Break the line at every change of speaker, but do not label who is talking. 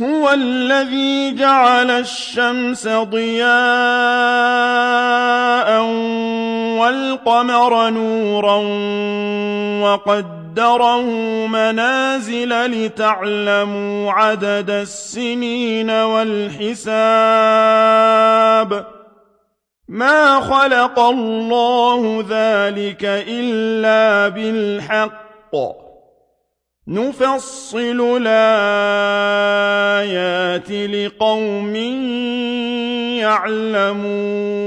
هُوَ الَّذِي جَعَلَ الشَّمْسَ ضِيَاءً وَالْقَمَرَ نُورًا وَقَدَّرَهُ مَنَازِلَ لِتَعْلَمُوا عَدَدَ السِّنِينَ وَالْحِسَابَ ۚ مَا خَلَقَ اللَّهُ ذَٰلِكَ إِلَّا بِالْحَقِّ ۚ نُفَصِّلُ الْآيَاتِ لِقَوْمٍ يَعْلَمُونَ